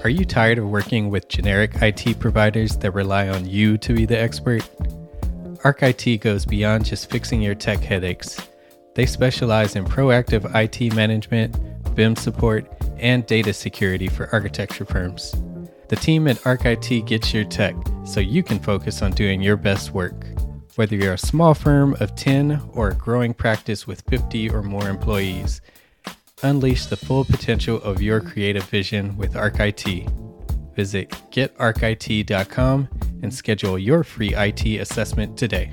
Are you tired of working with generic IT providers that rely on you to be the expert? Arc IT goes beyond just fixing your tech headaches. They specialize in proactive IT management, BIM support, and data security for architecture firms. The team at Arc IT gets your tech so you can focus on doing your best work. Whether you're a small firm of 10 or a growing practice with 50 or more employees, unleash the full potential of your creative vision with Arc IT. Visit getarcit.com and schedule your free IT assessment today.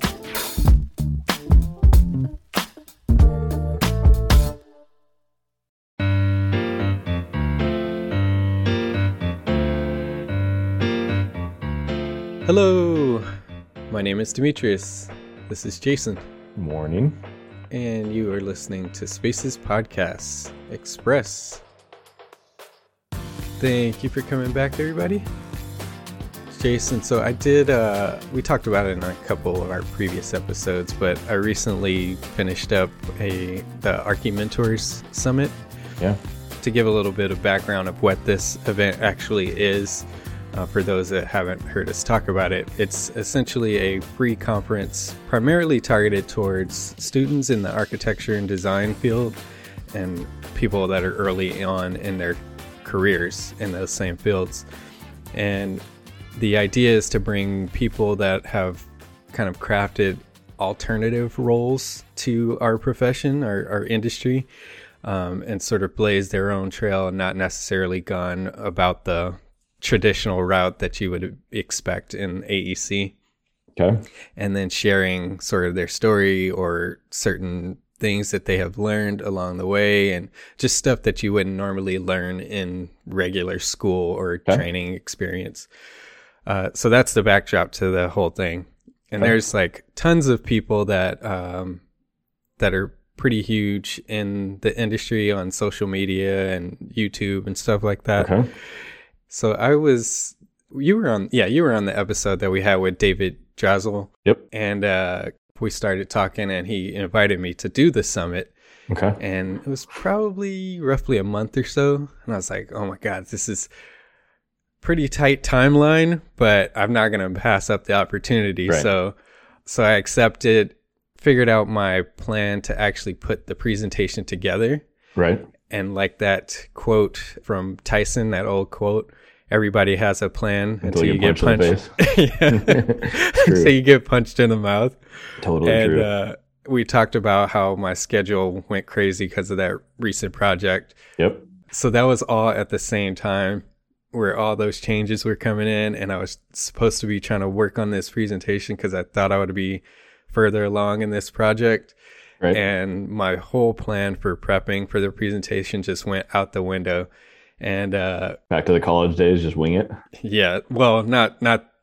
Hello, my name is Demetrius. This is Jason. Morning. And you are listening to Spaces Podcasts Express. Thank you for coming back, everybody. Jason, so I did, we talked about it in a couple of our previous episodes, but I recently finished up the Archie Mentors Summit. Yeah. To give a little bit of background of what this event actually is, for those that haven't heard us talk about it, it's essentially a free conference primarily targeted towards students in the architecture and design field and people that are early on in their careers in those same fields. And the idea is to bring people that have kind of crafted alternative roles to our profession, our industry, and sort of blaze their own trail and not necessarily gone about the traditional route that you would expect in AEC. Okay. And then sharing sort of their story or certain things that they have learned along the way and just stuff that you wouldn't normally learn in regular school or training experience. So that's the backdrop to the whole thing. And there's like tons of people that that are pretty huge in the industry on social media and YouTube and stuff like that. Okay. So you were on the episode that we had with David Drazel. Yep. And we started talking and he invited me to do the summit. Okay. And it was probably roughly a month or so. And I was like, oh my God, this is pretty tight timeline, but I'm not going to pass up the opportunity. Right. So I accepted, figured out my plan to actually put the presentation together. Right. And like that quote from Tyson, that old quote, everybody has a plan until you get punched. Until you get punched in the mouth. Totally true. And we talked about how my schedule went crazy because of that recent project. Yep. So that was all at the same time where all those changes were coming in. And I was supposed to be trying to work on this presentation because I thought I would be further along in this project. Right. And my whole plan for prepping for the presentation just went out the window. And back to the college days, just wing it. Yeah, well, not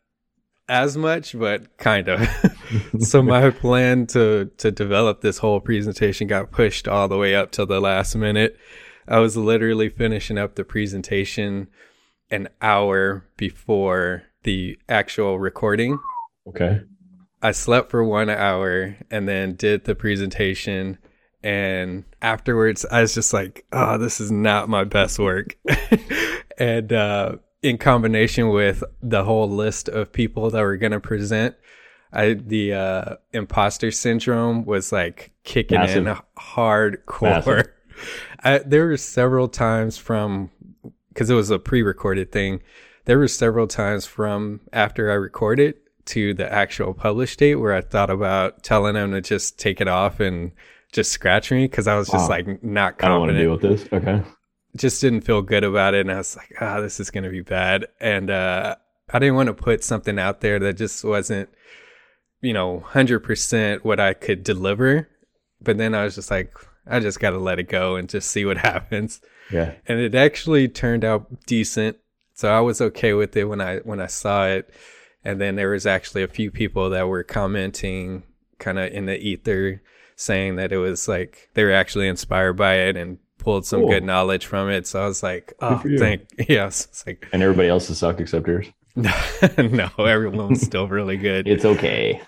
as much, but kind of. So my plan to develop this whole presentation got pushed all the way up till the last minute. I was literally finishing up the presentation an hour before the actual recording. Okay. I slept for 1 hour and then did the presentation. And afterwards, I was just like, oh, this is not my best work. And in combination with the whole list of people that were going to present, the imposter syndrome was like kicking in hardcore. There were several times because it was a pre-recorded thing, there were several times from after I recorded to the actual published date where I thought about telling them to just take it off and just scratch me because I was just like not confident. I don't want to deal with this. Okay. Just didn't feel good about it. And I was like, this is going to be bad. And I didn't want to put something out there that just wasn't, 100% what I could deliver. But then I was just like, I just got to let it go and just see what happens. Yeah. And it actually turned out decent. So I was okay with it when I saw it. And then there was actually a few people that were commenting kind of in the ether saying that it was like they were actually inspired by it and pulled some good knowledge from it. So I was like, it's like, and everybody else has sucked except yours. No, everyone's still really good. It's okay.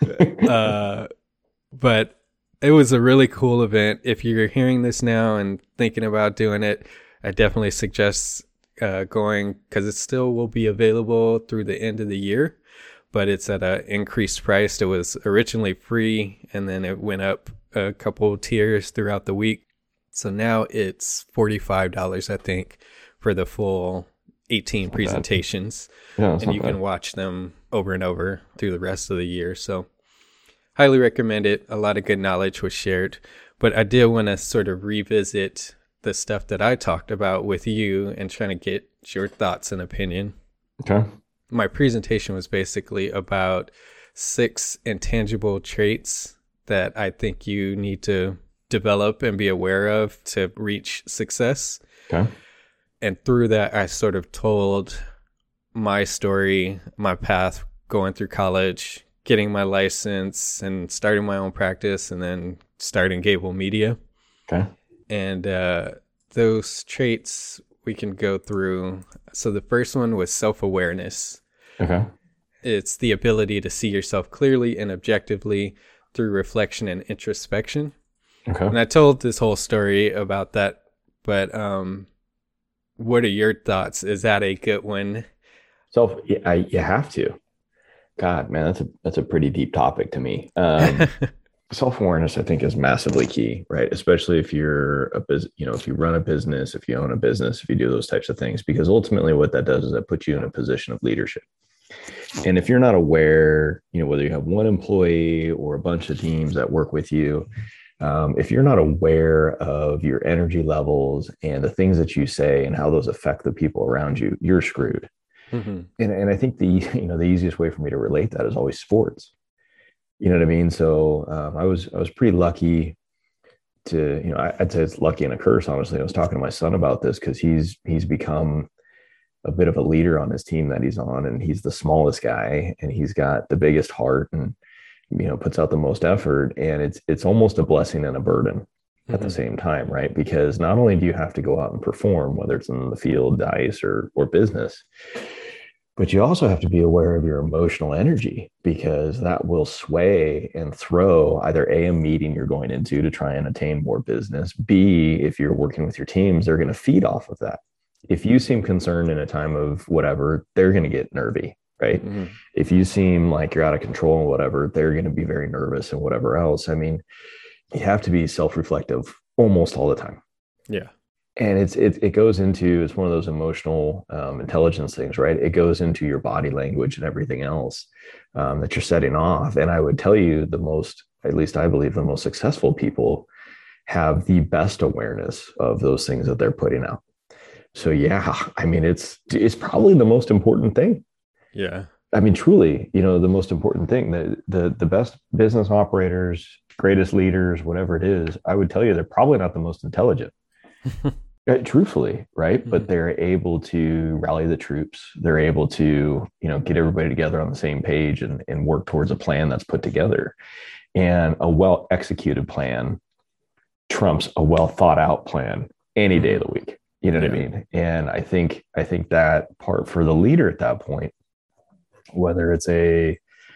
But it was a really cool event. If you're hearing this now and thinking about doing it, I definitely suggest going because it still will be available through the end of the year, but it's at an increased price. It was originally free, and then it went up a couple tiers throughout the week. So now it's $45, I think, for the full 18 presentations. Yeah, and you can watch them over and over through the rest of the year. So highly recommend it. A lot of good knowledge was shared. But I did want to sort of revisit the stuff that I talked about with you and trying to get your thoughts and opinion. Okay. My presentation was basically about 6 intangible traits that I think you need to develop and be aware of to reach success. Okay. And through that, I sort of told my story, my path going through college, getting my license and starting my own practice, and then starting Gable Media. Okay. And those traits we can go through. So the first one was self-awareness. Okay. It's the ability to see yourself clearly and objectively through reflection and introspection. Okay. And I told this whole story about that, but what are your thoughts? Is that a good one? You have to. God, man, that's a pretty deep topic to me. Self-awareness, I think, is massively key, right? Especially if you're if you run a business, if you own a business, if you do those types of things, because ultimately what that does is that puts you in a position of leadership. And if you're not aware, whether you have one employee or a bunch of teams that work with you, if you're not aware of your energy levels and the things that you say and how those affect the people around you, you're screwed. Mm-hmm. And I think the easiest way for me to relate that is always sports. You know what I mean? So I was pretty lucky to, I'd say it's lucky and a curse, honestly. I was talking to my son about this because he's become a bit of a leader on his team that he's on, and he's the smallest guy and he's got the biggest heart and, puts out the most effort. And it's almost a blessing and a burden at the same time, right? Because not only do you have to go out and perform, whether it's in the field, ice, or business, but you also have to be aware of your emotional energy, because that will sway and throw either a meeting you're going into to try and attain more business. B, if you're working with your teams, they're going to feed off of that. If you seem concerned in a time of whatever, they're going to get nervy, right? Mm-hmm. If you seem like you're out of control and whatever, they're going to be very nervous and whatever else. I mean, you have to be self-reflective almost all the time. Yeah. And it goes into, it's one of those emotional intelligence things, right? It goes into your body language and everything else that you're setting off. And I would tell you at least I believe the most successful people have the best awareness of those things that they're putting out. So yeah, I mean, it's probably the most important thing. Yeah. I mean, truly, the most important thing, the best business operators, greatest leaders, whatever it is, I would tell you they're probably not the most intelligent. Truthfully, right? Mm-hmm. But they're able to rally the troops. They're able to, get everybody together on the same page and work towards a plan that's put together. And a well-executed plan trumps a well thought out plan any day of the week. You know what I mean? And I think that part for the leader at that point, whether it's a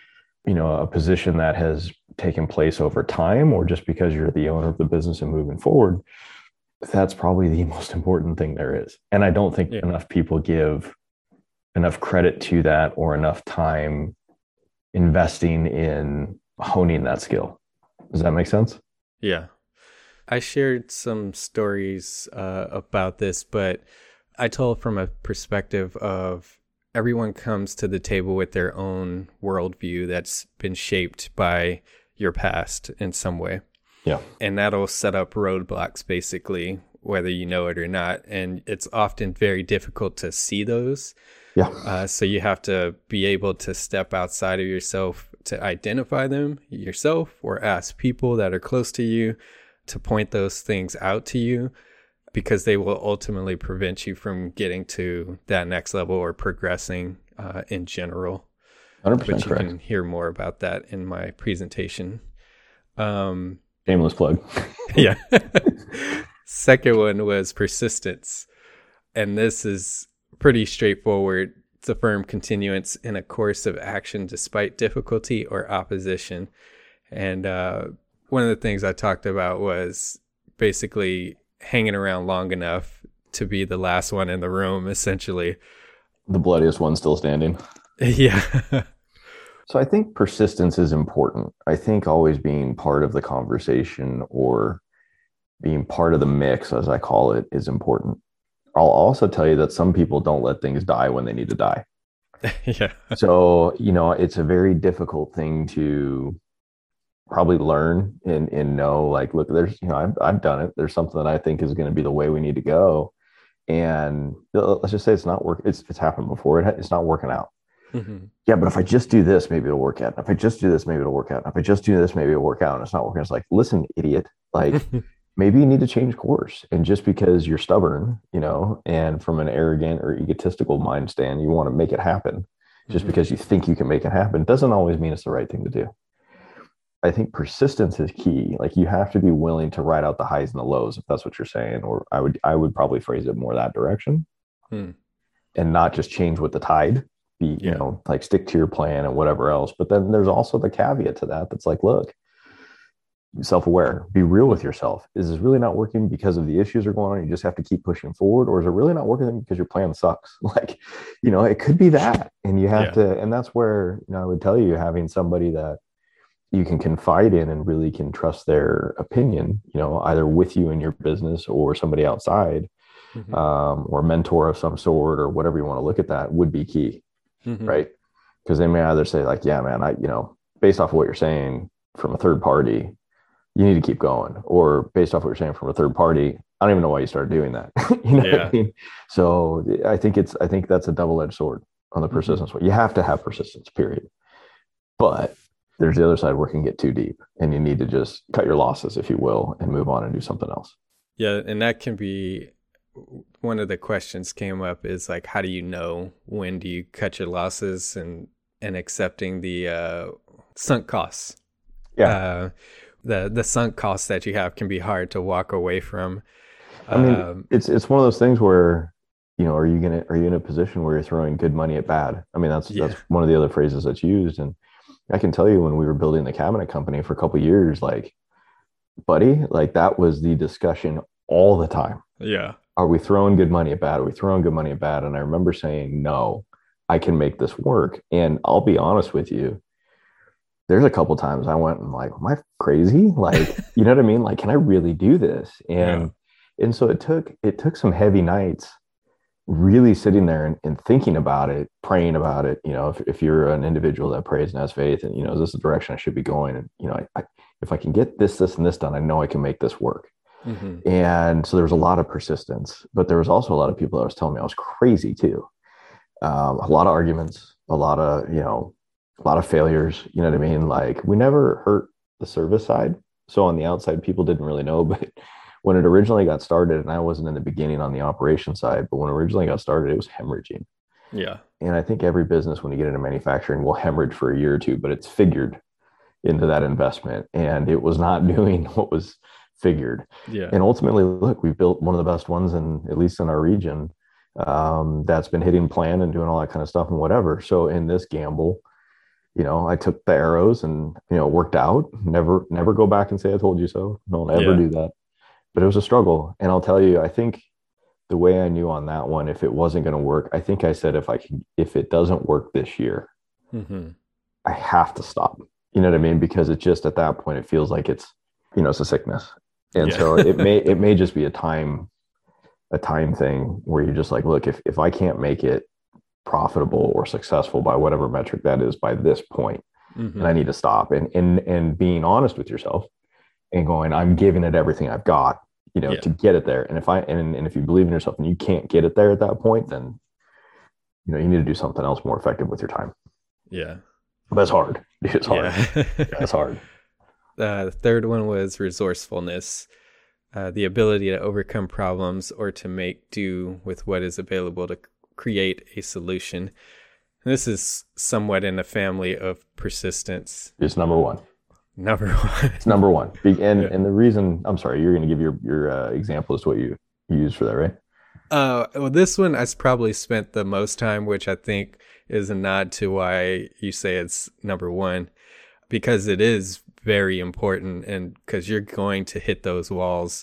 position that has taken place over time or just because you're the owner of the business and moving forward, that's probably the most important thing there is. And I don't think enough people give enough credit to that or enough time investing in honing that skill. Does that make sense? Yeah. I shared some stories about this, but I told from a perspective of everyone comes to the table with their own worldview that's been shaped by your past in some way. Yeah. And that'll set up roadblocks, basically, whether you know it or not. And it's often very difficult to see those. Yeah. So you have to be able to step outside of yourself to identify them yourself, or ask people that are close to you to point those things out to you, because they will ultimately prevent you from getting to that next level or progressing in general. 100% but you correct. can hear more about that in my presentation. Shameless plug. Yeah. Second one was persistence. And this is pretty straightforward. It's a firm continuance in a course of action despite difficulty or opposition. And one of the things I talked about was basically hanging around long enough to be the last one in the room, essentially. The bloodiest one still standing. Yeah. So I think persistence is important. I think always being part of the conversation or being part of the mix, as I call it, is important. I'll also tell you that some people don't let things die when they need to die. Yeah. So, it's a very difficult thing to probably learn and know, like, look, there's, I've done it. There's something that I think is going to be the way we need to go. And let's just say it's not working. It's happened before. It's not working out. Mm-hmm. Yeah, but if I just do this, maybe it'll work out. If I just do this, maybe it'll work out. If I just do this, maybe it'll work out. And it's not working. It's like, listen, idiot, like maybe you need to change course. And just because you're stubborn, and from an arrogant or egotistical mind stand, you want to make it happen just because you think you can make it happen, doesn't always mean it's the right thing to do. I think persistence is key. Like, you have to be willing to ride out the highs and the lows, if that's what you're saying. Or I would probably phrase it more that direction, and not just change with the tide. Be, like, stick to your plan and whatever else. But then there's also the caveat to that. That's like, look, self-aware, be real with yourself. Is this really not working because of the issues that are going on? You just have to keep pushing forward, or is it really not working because your plan sucks? Like, it could be that, and you have to, and that's where, I would tell you, having somebody that you can confide in and really can trust their opinion, either with you in your business or somebody outside, or a mentor of some sort, or whatever you want to look at, that would be key. Right. Because they may either say, like, yeah, man, based off of what you're saying from a third party, you need to keep going. Or based off what you're saying from a third party, I don't even know why you started doing that. What I mean? So I think that's a double-edged sword on the persistence. You have to have persistence, period. But there's the other side where it can get too deep, and you need to just cut your losses, if you will, and move on and do something else. Yeah. And that can be one of the questions came up, is like, how do you know when do you cut your losses, and accepting the sunk costs. Yeah. The sunk costs that you have can be hard to walk away from. I mean, it's one of those things where, are you in a position where you're throwing good money at bad? I mean, that's one of the other phrases that's used. And I can tell you, when we were building the cabinet company for a couple of years, like, buddy, like, that was the discussion all the time. Yeah. Are we throwing good money at bad? Are we throwing good money at bad? And I remember saying, no, I can make this work. And I'll be honest with you, there's a couple times I went and like, am I crazy? Like, you know what I mean? Like, can I really do this? And so it took some heavy nights really sitting there and thinking about it, praying about it. If you're an individual that prays and has faith, and, is this the direction I should be going? And, if I can get this, and this done, I know I can make this work. And so there was a lot of persistence, but there was also a lot of people that was telling me I was crazy too. A lot of arguments, a lot of failures, you know what I mean? Like, we never hurt the service side. So on the outside, people didn't really know, but when it originally got started, and I wasn't in the beginning on the operation side, but when it originally got started, it was hemorrhaging. Yeah. And I think every business, when you get into manufacturing, will hemorrhage for a year or two, but it's figured into that investment, and it was not doing what was figured. Yeah. And ultimately, look, we've built one of the best ones at least in our region, that's been hitting plan and doing all that kind of stuff and whatever. So in this gamble, I took the arrows and, worked out. Never go back and say I told you so. Don't ever do that. But it was a struggle. And I'll tell you, I think the way I knew on that one, if it wasn't going to work, I think I said, if it doesn't work this year, I have to stop. You know what I mean? Because it just, at that point, it feels like it's a sickness. And so it may just be a time thing where you're just like, look, if I can't make it profitable or successful by whatever metric that is by this point, and I need to stop, and being honest with yourself and going, I'm giving it everything I've got, to get it there. And if you believe in yourself and you can't get it there at that point, then, you need to do something else more effective with your time. Yeah. But it's hard. It's hard. Yeah. It's hard. The third one was resourcefulness, the ability to overcome problems or to make do with what is available to create a solution. And this is somewhat in the family of persistence. It's number one. It's number one. And the reason, I'm sorry, you're going to give your example as to what you use for that, right? Well, this one I probably spent the most time, which I think is a nod to why you say it's number one, because it is very important, and because you're going to hit those walls.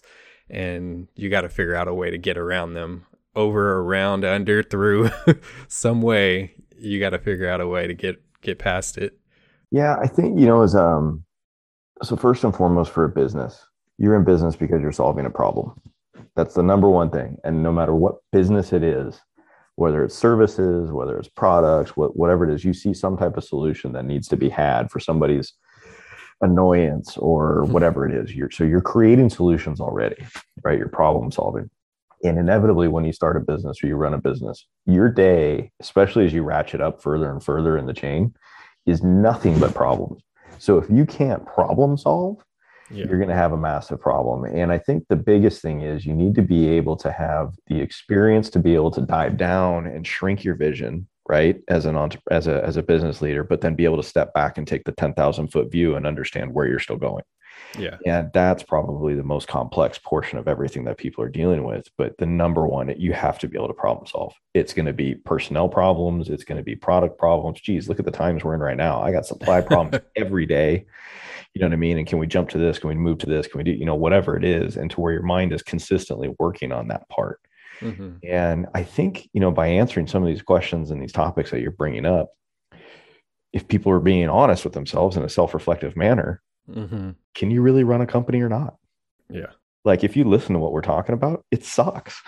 and you got to figure out a way to get around them, over, around, under, through, some way. You got to figure out a way to get past it. Yeah, I think, as so first and foremost for a business, you're in business because you're solving a problem. That's the number one thing. And no matter what business it is, whether it's services, whether it's products, whatever it is, you see some type of solution that needs to be had for somebody's annoyance or whatever it is. You're creating solutions already, right? You're problem solving. And inevitably, when you start a business or you run a business, your day, especially as you ratchet up further and further in the chain, is nothing but problems. So if you can't problem solve, you're going to have a massive problem. And I think the biggest thing is you need to be able to have the experience to be able to dive down and shrink your vision, right? As a business leader, but then be able to step back and take the 10,000-foot view and understand where you're still going. Yeah. And that's probably the most complex portion of everything that people are dealing with. But the number one, you have to be able to problem solve. It's going to be personnel problems. It's going to be product problems. Geez, look at the times we're in right now. I got supply problems every day. You know what I mean? And can we jump to this? Can we move to this? Can we do, whatever it is, and to where your mind is consistently working on that part. Mm-hmm. And I think, by answering some of these questions and these topics that you're bringing up, if people are being honest with themselves in a self-reflective manner, mm-hmm. Can you really run a company or not? Yeah. Like if you listen to what we're talking about, it sucks.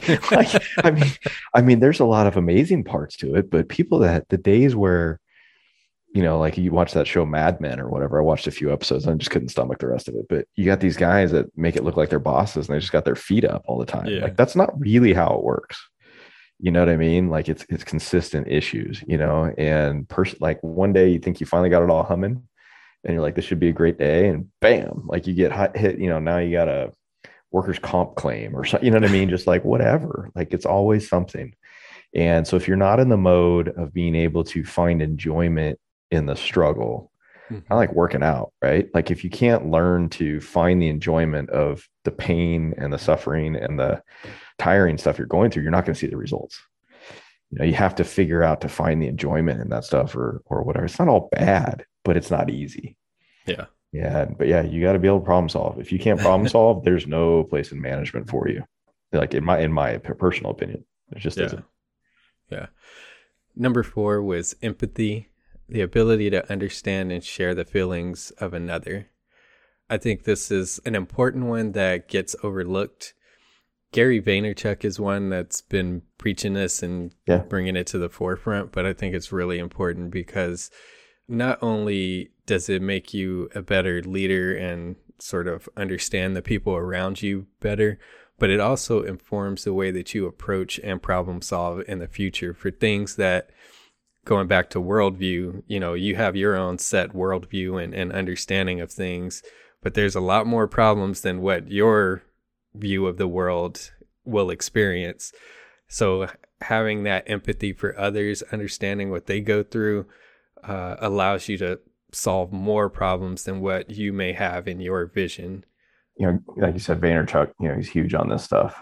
I mean, there's a lot of amazing parts to it, but people that the days where, like you watch that show Mad Men or whatever, I watched a few episodes and I just couldn't stomach the rest of it. But you got these guys that make it look like they're bosses and they just got their feet up all the time. Yeah. Like that's not really how it works. You know what I mean? Like it's consistent issues, and like one day you think you finally got it all humming. And you're like, this should be a great day. And bam, like you get hit, now you got a workers' comp claim or something, you know what I mean? Just like whatever, like it's always something. And so if you're not in the mode of being able to find enjoyment in the struggle, mm-hmm. I like working out, right? Like if you can't learn to find the enjoyment of the pain and the suffering and the tiring stuff you're going through, you're not going to see the results. You have to figure out to find the enjoyment in that stuff or whatever. It's not all bad, but it's not easy. Yeah. Yeah. But yeah, you got to be able to problem solve. If you can't problem solve, there's no place in management for you. Like in my personal opinion, it just isn't. Yeah. Number 4 was empathy, the ability to understand and share the feelings of another. I think this is an important one that gets overlooked. Gary Vaynerchuk is one that's been preaching this and bringing it to the forefront, but I think it's really important because not only does it make you a better leader and sort of understand the people around you better, but it also informs the way that you approach and problem solve in the future for things that, going back to worldview, you have your own set worldview and understanding of things, but there's a lot more problems than what your view of the world will experience. So having that empathy for others, understanding what they go through, allows you to solve more problems than what you may have in your vision. Like you said, Vaynerchuk, he's huge on this stuff.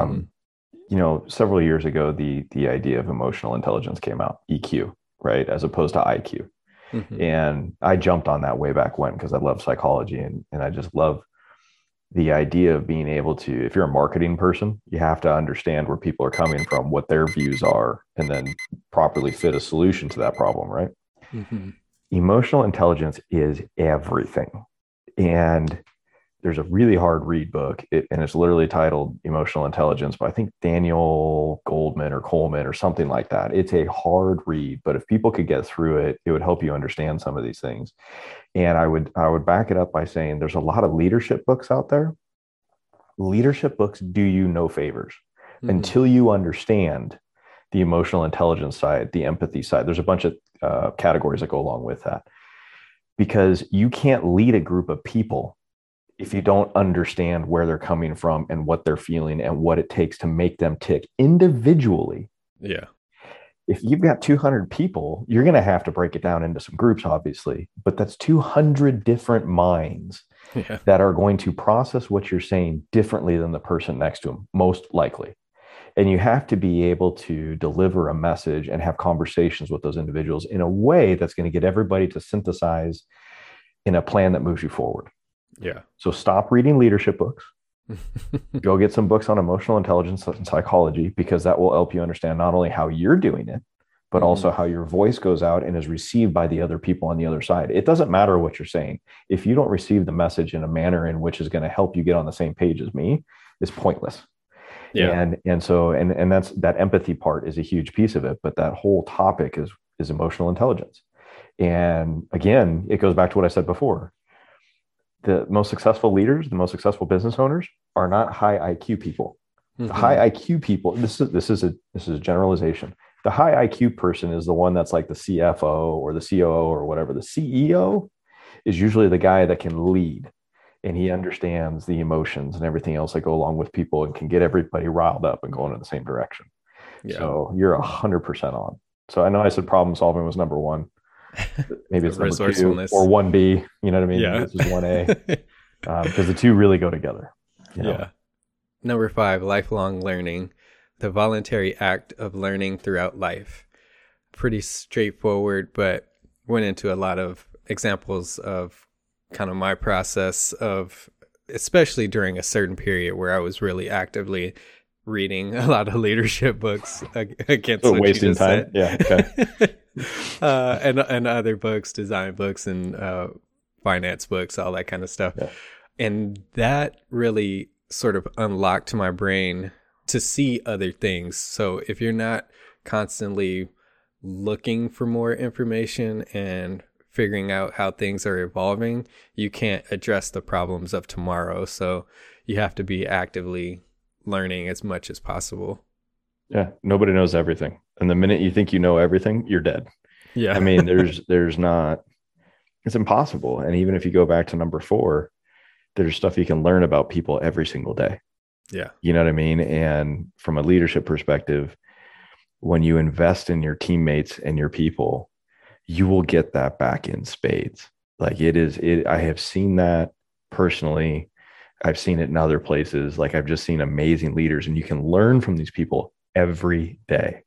Several years ago, the idea of emotional intelligence came out, EQ, right, as opposed to IQ. Mm-hmm. And I jumped on that way back when because I love psychology and I just love the idea of being able to, if you're a marketing person, you have to understand where people are coming from, what their views are, and then properly fit a solution to that problem, right? Mm-hmm. Emotional intelligence is everything. And there's a really hard read book, and it's literally titled Emotional Intelligence by I think Daniel Goldman or Coleman or something like that. It's a hard read, but if people could get through it, it would help you understand some of these things. And I would back it up by saying there's a lot of leadership books out there. Leadership books do you no favors until you understand the emotional intelligence side, the empathy side. There's a bunch of categories that go along with that, because you can't lead a group of people if you don't understand where they're coming from and what they're feeling and what it takes to make them tick individually. Yeah. If you've got 200 people, you're going to have to break it down into some groups, obviously, but that's 200 different minds that are going to process what you're saying differently than the person next to them, most likely. And you have to be able to deliver a message and have conversations with those individuals in a way that's going to get everybody to synthesize in a plan that moves you forward. Yeah. So stop reading leadership books. Go get some books on emotional intelligence and psychology, because that will help you understand not only how you're doing it, but also how your voice goes out and is received by the other people on the other side. It doesn't matter what you're saying. If you don't receive the message in a manner in which is going to help you get on the same page as me, it's pointless. Yeah. And that's that empathy part is a huge piece of it, but that whole topic is emotional intelligence. And again, it goes back to what I said before. The most successful leaders, the most successful business owners are not high IQ people. The high IQ people, this is a generalization. The high IQ person is the one that's like the CFO or the COO or whatever. The CEO is usually the guy that can lead, and he understands the emotions and everything else that go along with people and can get everybody riled up and going in the same direction. Yeah. So you're 100% on. So I know I said problem solving was number one. Maybe it's number two or 1B. You know what I mean? Yeah. This is 1A, because the two really go together. You know? Yeah. Number 5, lifelong learning, the voluntary act of learning throughout life. Pretty straightforward, but went into a lot of examples of kind of my process of, especially during a certain period where I was really actively reading a lot of leadership books against what wasting time. Said. Yeah. Okay. And other books, design books, and finance books, all that kind of stuff. Yeah. And that really sort of unlocked my brain to see other things. So if you're not constantly looking for more information and figuring out how things are evolving, you can't address the problems of tomorrow. So you have to be actively learning as much as possible. Yeah. Nobody knows everything. And the minute you think you know everything, you're dead. Yeah. I mean, there's not, it's impossible. And even if you go back to number 4, there's stuff you can learn about people every single day. Yeah. You know what I mean? And from a leadership perspective, when you invest in your teammates and your people, you will get that back in spades. Like I have seen that personally. I've seen it in other places. Like I've just seen amazing leaders, and you can learn from these people every day.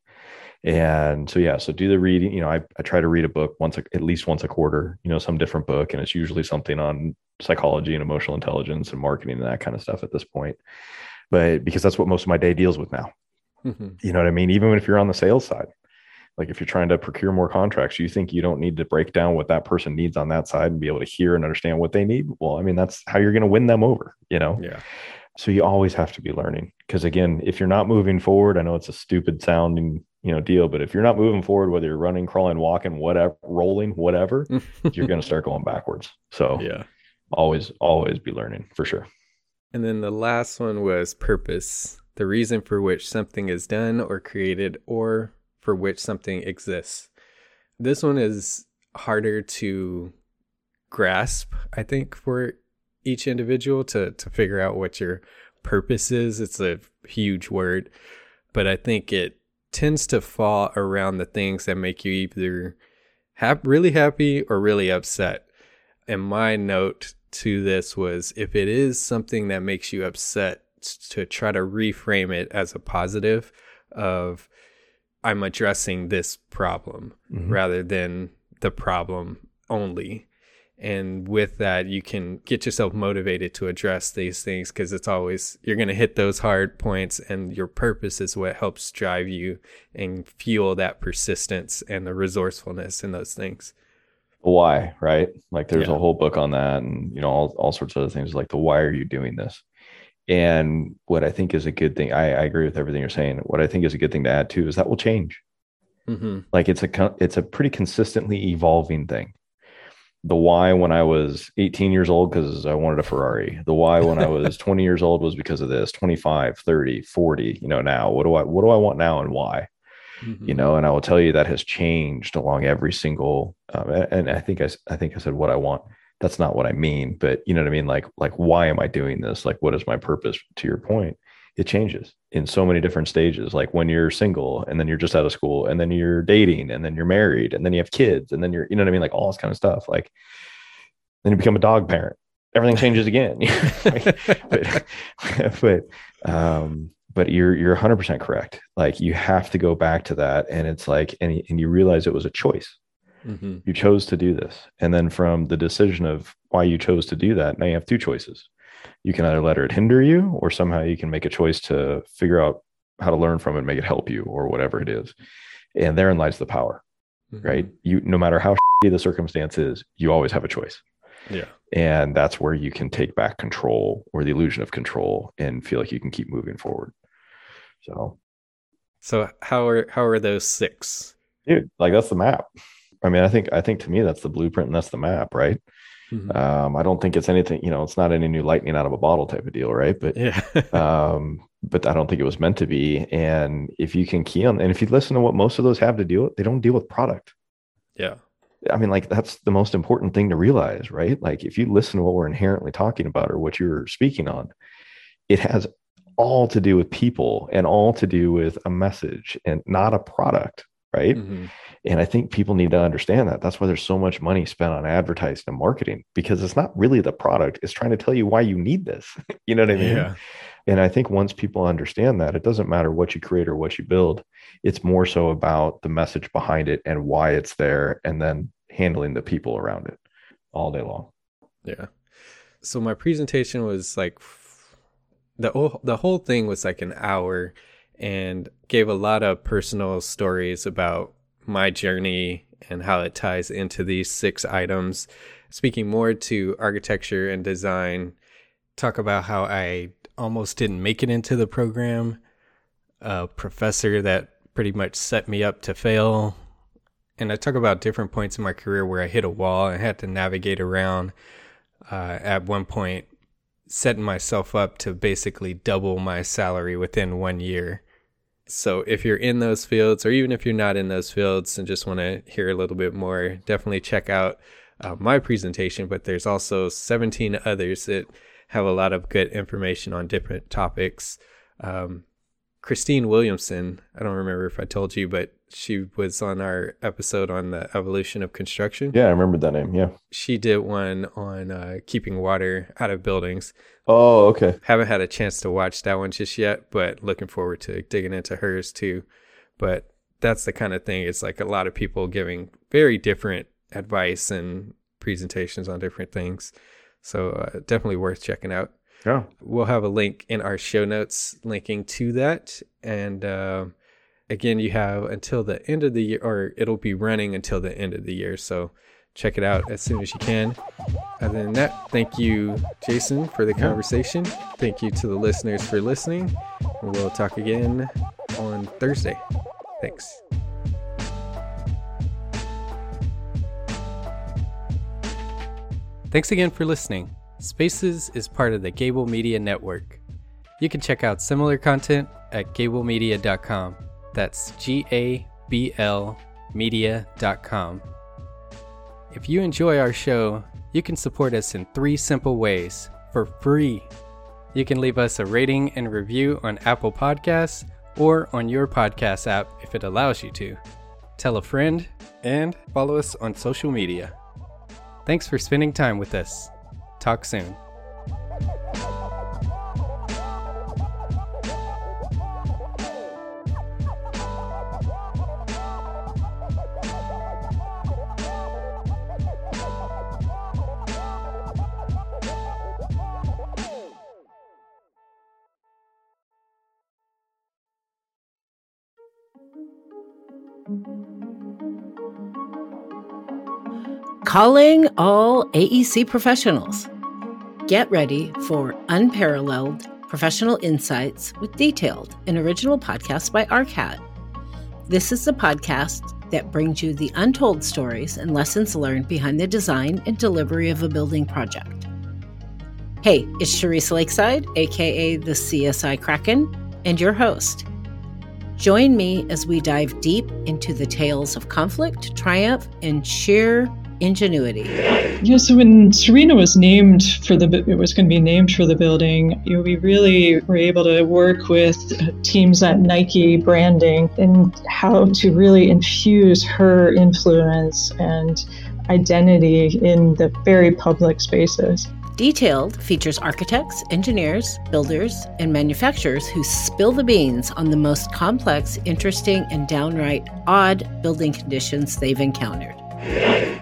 And so, yeah, so do the reading. You know, I try to read a book at least once a quarter, you know, some different book. And it's usually something on psychology and emotional intelligence and marketing and that kind of stuff at this point. But because that's what most of my day deals with now. You know what I mean? Even if you're on the sales side, like if you're trying to procure more contracts, you think you don't need to break down what that person needs on that side and be able to hear and understand what they need. Well, I mean, that's how you're going to win them over, you know? Yeah. So you always have to be learning, because again, if you're not moving forward, I know it's a stupid sounding, you know, deal, but if you're not moving forward, whether you're running, crawling, walking, whatever, rolling, whatever, you're going to start going backwards. So yeah, always be learning for sure. And then the last one was purpose, the reason for which something is done or created, or for which something exists. This one is harder to grasp, I think, for each individual to figure out what your purpose is. It's a huge word, but I think it tends to fall around the things that make you either really happy or really upset. And my note to this was, if it is something that makes you upset, to try to reframe it as a positive of, I'm addressing this problem rather than the problem only. And with that, you can get yourself motivated to address these things, because it's always, you're going to hit those hard points, and your purpose is what helps drive you and fuel that persistence and the resourcefulness in those things. Why, right? Like there's a whole book on that, and, you know, all sorts of other things, like the why are you doing this? And what I think is a good thing, I agree with everything you're saying. What I think is a good thing to add too is that will change. Like it's a pretty consistently evolving thing. The why when I was 18 years old, because I wanted a Ferrari. The why when I was 20 years old was because of this. 25, 30, 40, you know, now what do I want now, and why? You know, and I will tell you that has changed along every single and I think I said what I want. That's not what I mean, but you know what I mean? Like, why am I doing this? Like, what is my purpose? To your point, it changes in so many different stages. Like when you're single, and then you're just out of school, and then you're dating, and then you're married, and then you have kids, and then you're, you know what I mean? Like all this kind of stuff. Like then you become a dog parent, everything changes again. But you're 100% correct. Like you have to go back to that. And it's like, and you realize it was a choice. You chose to do this. And then from the decision of why you chose to do that, now you have two choices. You can either let it hinder you, or somehow you can make a choice to figure out how to learn from it and make it help you, or whatever it is. And therein lies the power, right? You, no matter how shitty the circumstance is, you always have a choice. Yeah. And that's where you can take back control, or the illusion of control, and feel like you can keep moving forward. So how are those 6? Dude, like, that's the map. I mean, I think to me, that's the blueprint and that's the map, right? I don't think it's anything, it's not any new lightning out of a bottle type of deal, right? But yeah. But I don't think it was meant to be. And if you can key on, and if you listen to what most of those have to deal with, they don't deal with product. Yeah. I mean, like, that's the most important thing to realize, right? Like, if you listen to what we're inherently talking about, or what you're speaking on, it has all to do with people and all to do with a message and not a product, right? And I think people need to understand that. That's why there's so much money spent on advertising and marketing, because it's not really the product. It's trying to tell you why you need this. You know what I mean? Yeah. And I think once people understand that, it doesn't matter what you create or what you build. It's more so about the message behind it and why it's there, and then handling the people around it all day long. Yeah. So my presentation was like, the whole thing was like an hour, and gave a lot of personal stories about my journey and how it ties into these 6 items, speaking more to architecture and design. Talk about how I almost didn't make it into the program, a professor that pretty much set me up to fail. And I talk about different points in my career where I hit a wall and had to navigate around, at one point setting myself up to basically double my salary within 1 year. So if you're in those fields, or even if you're not in those fields and just want to hear a little bit more, definitely check out my presentation. But there's also 17 others that have a lot of good information on different topics. Christine Williamson, I don't remember if I told you, but she was on our episode on the evolution of construction. Yeah, I remember that name. Yeah. She did one on keeping water out of buildings. Oh, okay. Haven't had a chance to watch that one just yet, but looking forward to digging into hers too. But that's the kind of thing. It's like a lot of people giving very different advice and presentations on different things. So definitely worth checking out. Yeah. We'll have a link in our show notes linking to that. And again, you have until the end of the year, or it'll be running until the end of the year. So check it out as soon as you can. Other than that, thank you, Jason, for the conversation. Thank you to the listeners for listening. And we'll talk again on Thursday. Thanks. Thanks again for listening. Spaces is part of the Gable Media Network. You can check out similar content at gablemedia.com. That's GABL media.com. If you enjoy our show, you can support us in 3 simple ways for free. You can leave us a rating and review on Apple Podcasts or on your podcast app if it allows you to. Tell a friend and follow us on social media. Thanks for spending time with us. Talk soon. Calling all AEC professionals. Get ready for unparalleled professional insights with detailed and original podcasts by ARCAT. This is the podcast that brings you the untold stories and lessons learned behind the design and delivery of a building project. Hey, it's Charisse Lakeside, aka the CSI Kraken, and your host. Join me as we dive deep into the tales of conflict, triumph, and sheer ingenuity. Yeah, so when Serena was named for it was going to be named for the building, we really were able to work with teams at Nike branding and how to really infuse her influence and identity in the very public spaces. Detailed features architects, engineers, builders, and manufacturers who spill the beans on the most complex, interesting, and downright odd building conditions they've encountered.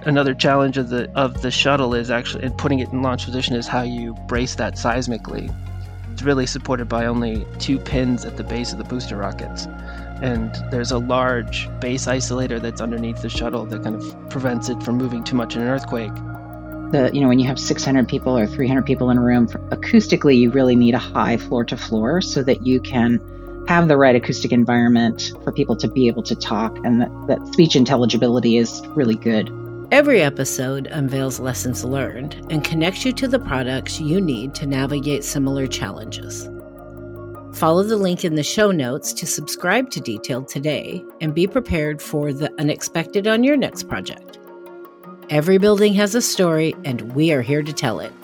Another challenge of the shuttle is actually, and putting it in launch position, is how you brace that seismically. It's really supported by only 2 pins at the base of the booster rockets. And there's a large base isolator that's underneath the shuttle that kind of prevents it from moving too much in an earthquake. When you have 600 people or 300 people in a room, acoustically, you really need a high floor to floor so that you can have the right acoustic environment for people to be able to talk, and that speech intelligibility is really good. Every episode unveils lessons learned and connects you to the products you need to navigate similar challenges. Follow the link in the show notes to subscribe to Detailed today and be prepared for the unexpected on your next project. Every building has a story, and we are here to tell it.